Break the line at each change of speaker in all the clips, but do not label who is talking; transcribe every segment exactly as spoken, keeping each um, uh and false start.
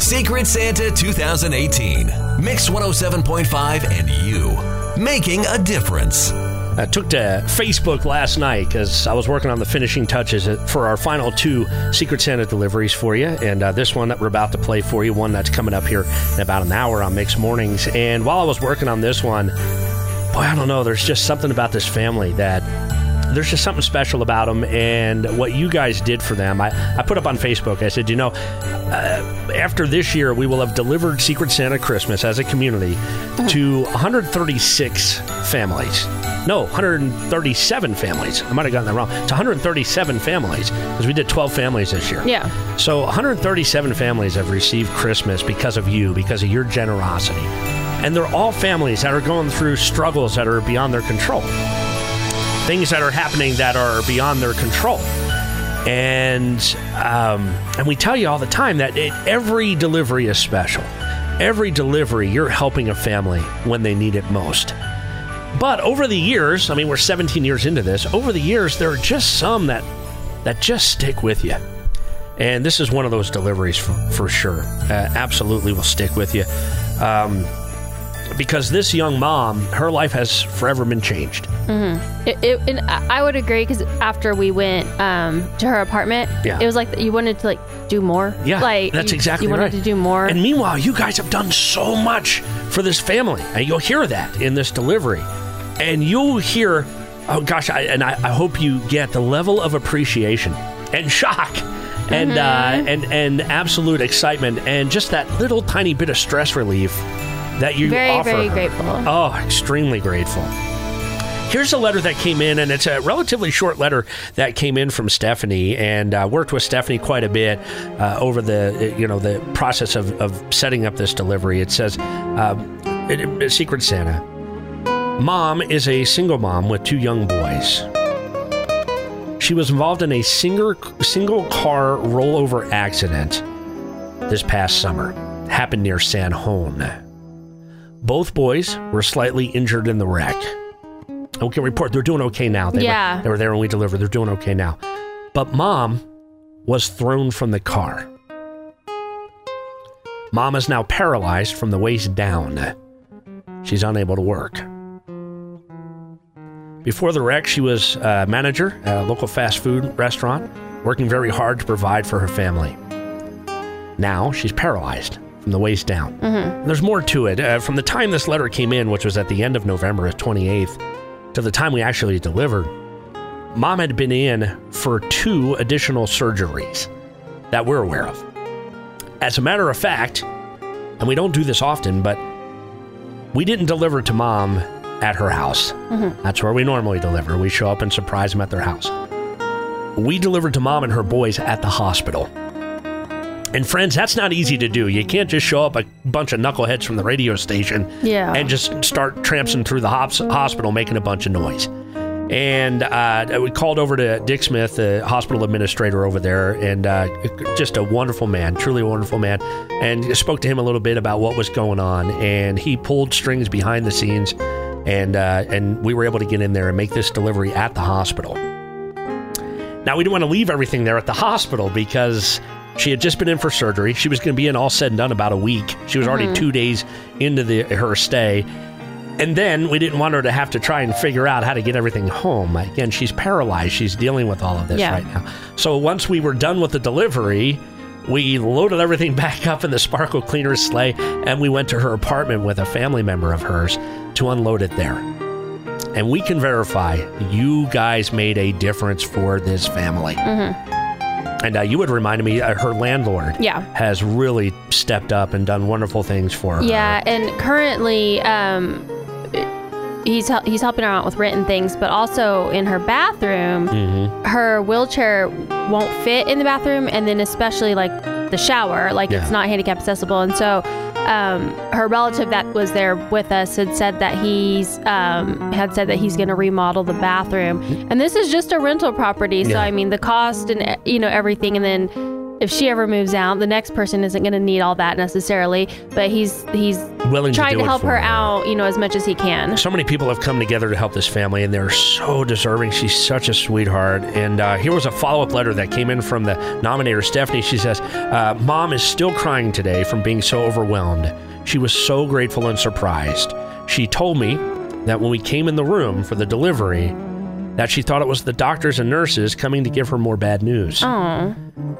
Secret Santa two thousand eighteen. Mix one oh seven point five and you. Making a difference.
I took to Facebook last night because I was working on the finishing touches for our final two Secret Santa deliveries for you. And uh, this one that we're about to play for you, one that's coming up here in about an hour on Mix Mornings. And while I was working on this one, boy, I don't know, there's just something about this family that there's just something special about them and what you guys did for them. I, I put up on Facebook, I said, you know, uh, after this year, we will have delivered Secret Santa Christmas as a community to one hundred thirty-six families. No, one hundred thirty-seven families. I might have gotten that wrong. To one hundred thirty-seven families, because we did twelve families this year.
Yeah.
So one hundred thirty-seven families have received Christmas because of you, because of your generosity. And they're all families that are going through struggles that are beyond their control. Things that are happening that are beyond their control. And um, and we tell you all the time that it, every delivery is special. Every delivery, you're helping a family when they need it most. But over the years, I mean, we're seventeen years into this, over the years, there are just some that that just stick with you. And this is one of those deliveries for, for sure. Uh, absolutely will stick with you. Um, because this young mom, her life has forever been changed.
Mm-hmm. It, it, and I would agree because after we went um, to her apartment,
yeah.
it was like you wanted to like do more.
Yeah,
like,
that's
you,
exactly
you wanted
right.
to do more.
And meanwhile, you guys have done so much for this family. And you'll hear that in this delivery. And you'll hear, oh gosh, I, and I, I hope you get the level of appreciation and shock and, mm-hmm. uh, and, and absolute excitement and just that little tiny bit of stress relief that you
very,
offer
Very,
her.
very grateful.
Oh, extremely grateful. Here's a letter that came in, and it's a relatively short letter that came in from Stephanie, and uh, worked with Stephanie quite a bit uh, over the you know the process of, of setting up this delivery. It says, um, it, it, Secret Santa, Mom is a single mom with two young boys. She was involved in a single single car rollover accident this past summer. Happened near San Juan. Both boys were slightly injured in the wreck. Okay, report. They're doing okay now. They
yeah.
Were, they were there when we delivered. They're doing okay now. But Mom was thrown from the car. Mom is now paralyzed from the waist down. She's unable to work. Before the wreck, she was a manager at a local fast food restaurant, working very hard to provide for her family. Now she's paralyzed from the waist down. Mm-hmm. There's more to it. Uh, from the time this letter came in, which was at the end of November, twenty-eighth, to the time we actually delivered, Mom had been in for two additional surgeries that we're aware of. As a matter of fact, and we don't do this often, but we didn't deliver to Mom at her house. Mm-hmm. That's where we normally deliver. We show up and surprise them at their house. We delivered to Mom and her boys at the hospital. And friends, that's not easy to do. You can't just show up a bunch of knuckleheads from the radio station
yeah.
and just start tramping through the hops- hospital making a bunch of noise. And uh, we called over to Dick Smith, the hospital administrator over there, and uh, just a wonderful man, truly a wonderful man, and spoke to him a little bit about what was going on. And he pulled strings behind the scenes, and uh, and we were able to get in there and make this delivery at the hospital. Now, we didn't want to leave everything there at the hospital because she had just been in for surgery. She was going to be in all said and done about a week. She was already mm-hmm. two days into the her stay. And then we didn't want her to have to try and figure out how to get everything home. Again, she's paralyzed. She's dealing with all of this yeah. right now. So once we were done with the delivery, we loaded everything back up in the Sparkle Cleaner sleigh, and we went to her apartment with a family member of hers to unload it there. And we can verify you guys made a difference for this family. Mm-hmm. And uh, you would remind me, uh, her landlord
yeah.
has really stepped up and done wonderful things for her.
Yeah, and currently um, he's hel- he's helping her out with rent and things, but also in her bathroom, mm-hmm. her wheelchair won't fit in the bathroom, and then especially like the shower, like yeah. it's not handicap accessible. And so um, her relative that was there with us had said that he's um, had said that he's going to remodel the bathroom, and this is just a rental property. So yeah. I mean, the cost and you know everything, and then if she ever moves out, the next person isn't going to need all that necessarily, but he's he's
willing
trying
to,
to
do
help
it for
her
her
out, you know, as much as he can.
So many people have come together to help this family, and they're so deserving. She's such a sweetheart. And uh, here was a follow-up letter that came in from the nominator, Stephanie. She says, uh, Mom is still crying today from being so overwhelmed. She was so grateful and surprised. She told me that when we came in the room for the delivery, that she thought it was the doctors and nurses coming to give her more bad news.
Oh.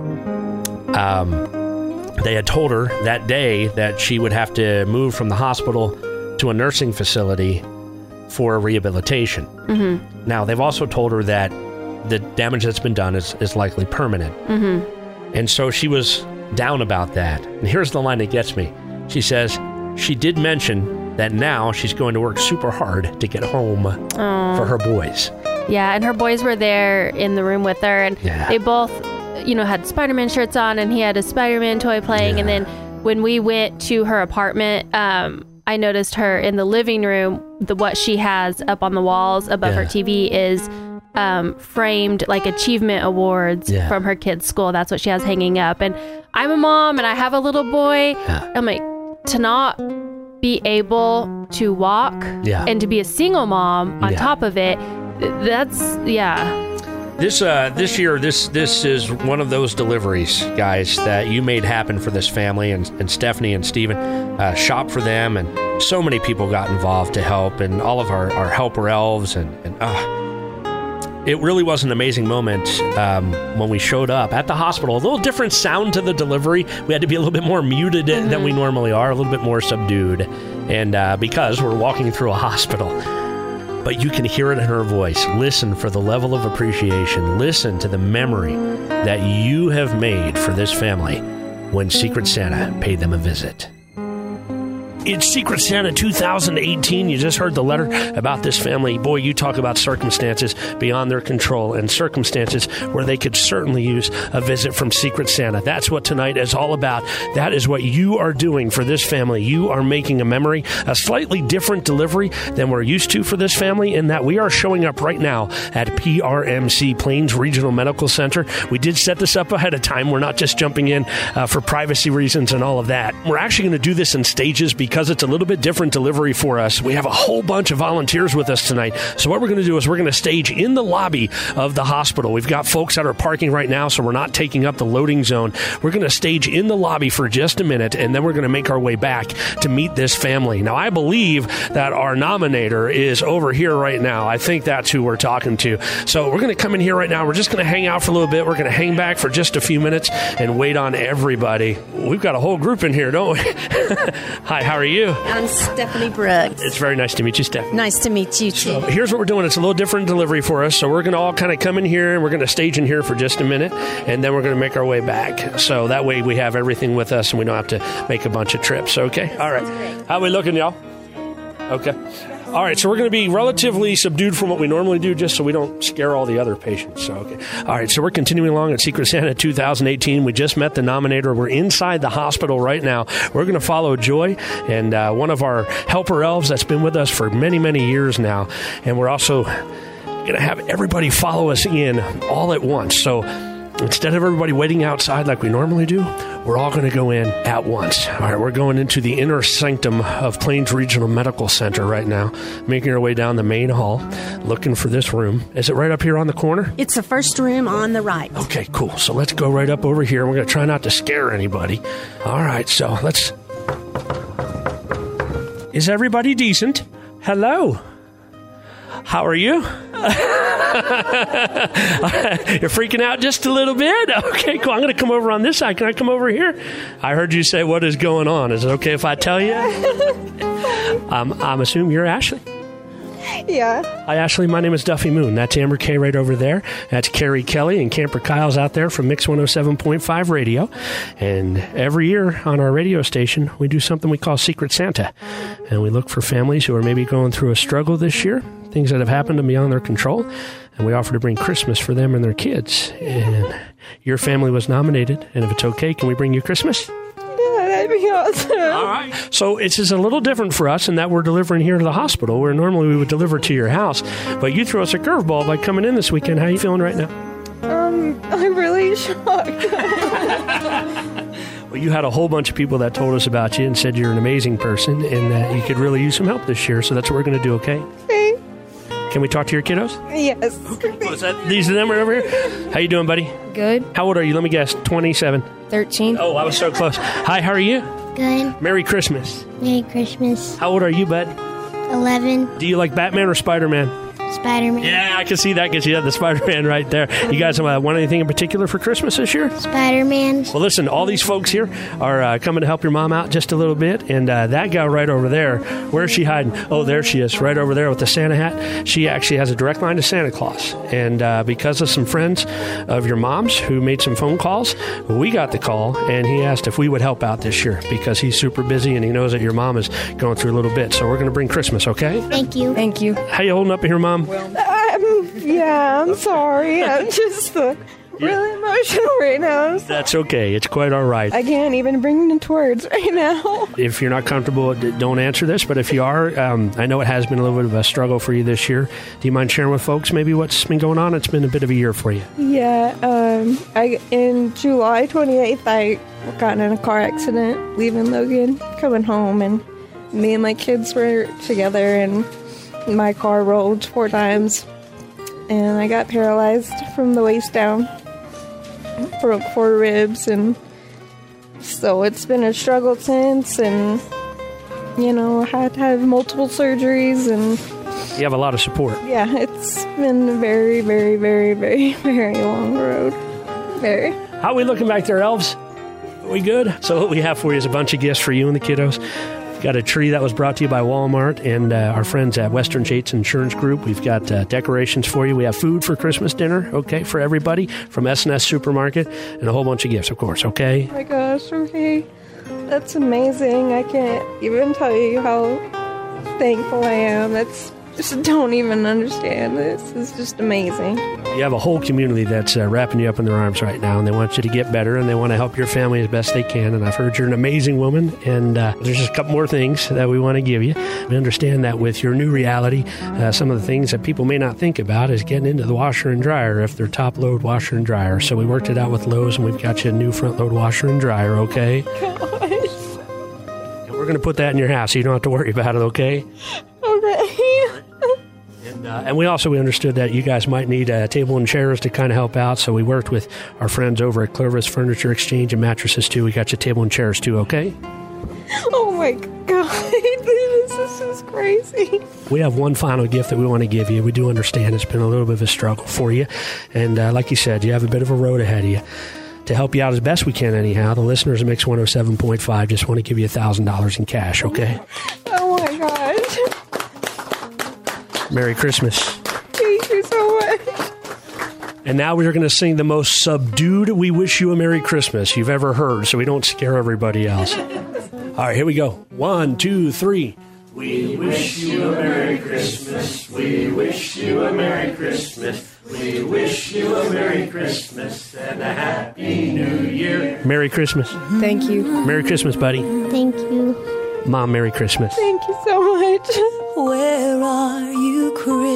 Um, they had told her that day that she would have to move from the hospital to a nursing facility for rehabilitation.
Mm-hmm.
Now, they've also told her that the damage that's been done is, is likely permanent.
Mm-hmm.
And so she was down about that. And here's the line that gets me. She says, she did mention that now she's going to work super hard to get home
oh.
for her boys.
Yeah, and her boys were there in the room with her, and
yeah.
they both, you know, had Spider-Man shirts on, and he had a Spider-Man toy playing.
Yeah.
And then when we went to her apartment, um, I noticed her in the living room. The what she has up on the walls above
yeah.
her T V is um, framed like achievement awards
yeah.
from her kid's school. That's what she has hanging up. And I'm a mom, and I have a little boy.
Yeah.
I'm like, to not be able to walk
yeah.
and to be a single mom on
yeah.
top of it. That's, yeah.
This uh, this year, this this is one of those deliveries, guys, that you made happen for this family, and, and Stephanie and Stephen uh, shop for them, and so many people got involved to help, and all of our, our helper elves, and, and uh, it really was an amazing moment um, when we showed up at the hospital. A little different sound to the delivery. We had to be a little bit more muted mm-hmm. than we normally are, a little bit more subdued, and uh, because we're walking through a hospital. But you can hear it in her voice. Listen for the level of appreciation. Listen to the memory that you have made for this family when Secret Santa paid them a visit. It's Secret Santa two thousand eighteen. You just heard the letter about this family. Boy, you talk about circumstances beyond their control, and circumstances where they could certainly use a visit from Secret Santa. That's what tonight is all about. That is what you are doing for this family. You are making a memory, a slightly different delivery than we're used to for this family, in that we are showing up right now at P R M C, Plains Regional Medical Center. We did set this up ahead of time. We're not just jumping in uh, for privacy reasons and all of that. We're actually going to do this in stages because it's a little bit different delivery for us. We have a whole bunch of volunteers with us tonight. So what we're going to do is we're going to stage in the lobby of the hospital. We've got folks that are parking right now, so we're not taking up the loading zone. We're going to stage in the lobby for just a minute, and then we're going to make our way back to meet this family. Now, I believe that our nominator is over here right now. I think that's who we're talking to. So we're going to come in here right now. We're just going to hang out for a little bit. We're going to hang back for just a few minutes and wait on everybody. We've got a whole group in here, don't we? Hi, how are you?
I'm Stephanie Brooks.
It's very nice to meet you, Steph.
Nice to meet you, too.
So here's what we're doing. It's a little different delivery for us. So we're going to all kind of come in here, and we're going to stage in here for just a minute, and then we're going to make our way back. So that way we have everything with us, and we don't have to make a bunch of trips. Okay? All right. How we looking, y'all? Okay. All right, so we're going to be relatively subdued from what we normally do, just so we don't scare all the other patients. So, okay. All right, so we're continuing along at Secret Santa two thousand eighteen. We just met the nominator. We're inside the hospital right now. We're going to follow Joy, and uh, one of our helper elves that's been with us for many, many years now. And we're also going to have everybody follow us in all at once. So instead of everybody waiting outside like we normally do, we're all going to go in at once. All right, we're going into the inner sanctum of Plains Regional Medical Center right now, making our way down the main hall, looking for this room. Is it right up here on the corner?
It's the first room on the right.
Okay, cool. So let's go right up over here. We're going to try not to scare anybody. All right, so let's... Is everybody decent? Hello. How are you? You're freaking out just a little bit? Okay, cool. I'm going to come over on this side. Can I come over here? I heard you say, what is going on? Is it okay if I tell you? um, I'm assuming you're Ashley.
Yeah.
Hi, Ashley. My name is Duffy Moon. That's Amber Kay right over there. That's Carrie Kelly and Camper Kyle's out there from Mix one oh seven point five Radio. And every year on our radio station, we do something we call Secret Santa. And we look for families who are maybe going through a struggle this year, things that have happened beyond their control. And we offer to bring Christmas for them and their kids. And your family was nominated. And if it's okay, can we bring you Christmas?
That'd be awesome.
All right. So it's just a little different for us in that we're delivering here to the hospital, where normally we would deliver to your house. But you threw us a curveball by coming in this weekend. How are you feeling right now?
Um, I'm really shocked.
Well, you had a whole bunch of people that told us about you and said you're an amazing person and that you could really use some help this year. So that's what we're going to do, okay?
Okay.
Can we talk to your kiddos?
Yes.
What's that? These are them right over here? How you doing, buddy?
Good.
How old are you? Let me guess. twenty-seven.
thirteen.
Oh, I was so close. Hi, how are you?
Good.
Merry Christmas.
Merry Christmas.
How old are you, bud?
eleven.
Do you like Batman or Spider-Man?
Spider-Man.
Yeah, I can see that because you have the Spider-Man right there. You guys uh, want anything in particular for Christmas this year?
Spider-Man.
Well, listen, all these folks here are uh, coming to help your mom out just a little bit. And uh, that guy right over there, where is she hiding? Oh, there she is, right over there with the Santa hat. She actually has a direct line to Santa Claus. And uh, because of some friends of your mom's who made some phone calls, we got the call, and he asked if we would help out this year because he's super busy and he knows that your mom is going through a little bit. So we're going to bring Christmas, okay?
Thank you.
Thank you.
How you holding up here, Mom?
Um, yeah, I'm sorry. I'm just uh, really emotional right now. So
That's okay. It's quite all right.
I can't even bring into words right now.
If you're not comfortable, d- don't answer this. But if you are, um, I know it has been a little bit of a struggle for you this year. Do you mind sharing with folks maybe what's been going on? It's been a bit of a year for you.
Yeah, um, I in July twenty-eighth, I got in a car accident leaving Logan, coming home, and me and my kids were together, and my car rolled four times, and I got paralyzed from the waist down, broke four ribs, and so it's been a struggle since, and, you know, I had to have multiple surgeries, and
You have a lot of support.
yeah, it's been a very, very, very, very, very long road. Very.
How are we looking back there, elves? Are we good? So what we have for you is a bunch of gifts for you and the kiddos. We've got a tree that was brought to you by Walmart and uh, our friends at Western States Insurance Group. We've got uh, decorations for you. We have food for Christmas dinner, okay, for everybody from S and S Supermarket, and a whole bunch of gifts, of course, okay?
Oh my gosh, okay. That's amazing. I can't even tell you how thankful I am. That's just don't even understand. This is just amazing.
You have a whole community that's uh, wrapping you up in their arms right now, and they want you to get better, and they want to help your family as best they can. And I've heard you're an amazing woman, and uh, there's just a couple more things that we want to give you. We understand that with your new reality, uh, some of the things that people may not think about is getting into the washer and dryer if they're top-load washer and dryer. So we worked it out with Lowe's, and we've got you a new front-load washer and dryer, okay? And we're going to put that in your house so you don't have to worry about it, okay?
Okay.
And, uh, and we also we understood that you guys might need a table and chairs to kind of help out, so we worked with our friends over at Clovis Furniture Exchange and Mattresses, too. We got you table and chairs, too, okay?
Oh my god. This is just crazy.
We have one final gift that we want to give you. We do understand it's been a little bit of a struggle for you. And uh, like you said, you have a bit of a road ahead of you. To help you out as best we can anyhow, the listeners of Mix one oh seven point five just want to give you one thousand dollars in cash, okay?
Oh my gosh.
Merry Christmas.
Thank you so much.
And now we're going to sing the most subdued We Wish You a Merry Christmas you've ever heard, so we don't scare everybody else. All right, here we go. One, two, three. We wish you a Merry Christmas. We wish you a Merry Christmas. We wish you a Merry Christmas and a Happy New Year. Merry Christmas.
Thank you.
Merry Christmas, buddy.
Thank you.
Mom, Merry Christmas.
Thank you so much.
Where are you,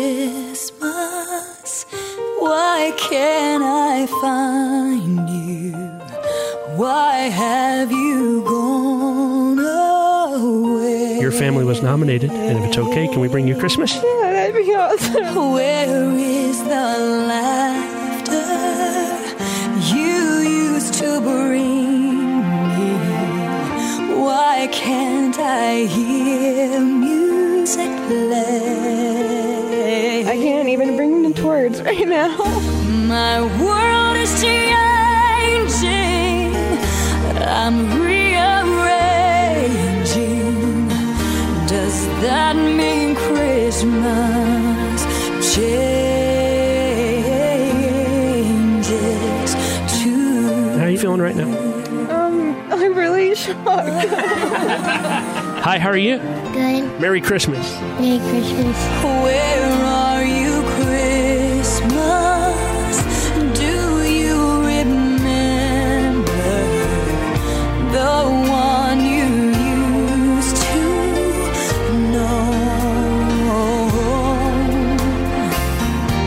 Christmas? Why can't I find you? Why have you gone away?
Your family was nominated, and if it's okay, can we bring you Christmas?
Yeah, that'd be awesome.
Where is the laughter you used to bring me? Why can't I hear music play?
I can't even bring into words right now.
My world is changing. I'm rearranging. Does that mean Christmas changes too?
How are you feeling right now?
Um, I'm really shocked.
Hi, how are you?
Good.
Merry Christmas.
Merry Christmas.
Where are you, Christmas? Do you remember the one you used to know?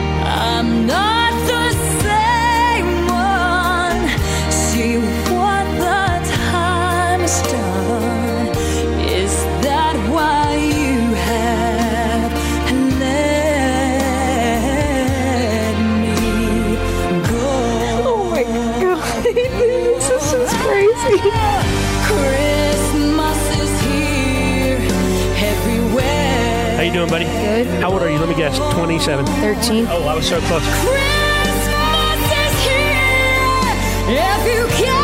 I'm not the same one. See what
crazy.
Christmas is here everywhere.
How you doing, buddy?
Good.
How old are you? Let me guess. twenty-seven.
thirteen.
Oh, I was so close.
Christmas is here if you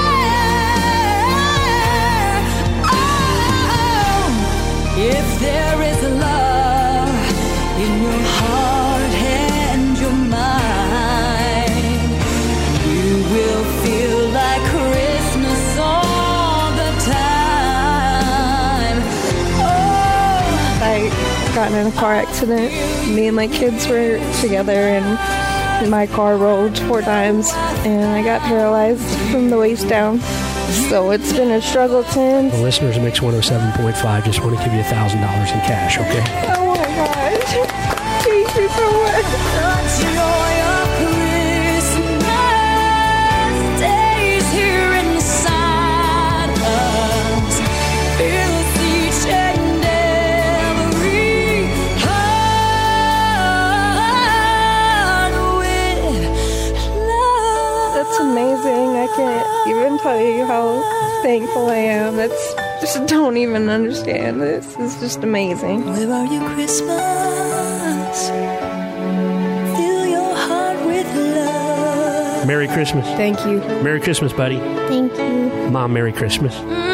care. Oh, if there is love in your heart and your mind, you will feel like Christmas all the time. Oh,
I got in a car accident. Me and my kids were together, and my car rolled four times, and I got paralyzed from the waist down. So it's been a struggle since.
The listeners of Mix one oh seven point five just want to give you one thousand dollars in cash, okay?
Oh my gosh. Thank you so much.
the joy of Christmas days here inside us fills each and every heart with love.
That's amazing. I can't even tell you how thankful I am. That's just don't even understand. This is just amazing.
Where are you, Christmas? Fill your heart with love.
Merry Christmas.
Thank you.
Merry Christmas, buddy.
Thank you.
Mom, Merry Christmas.
Mm.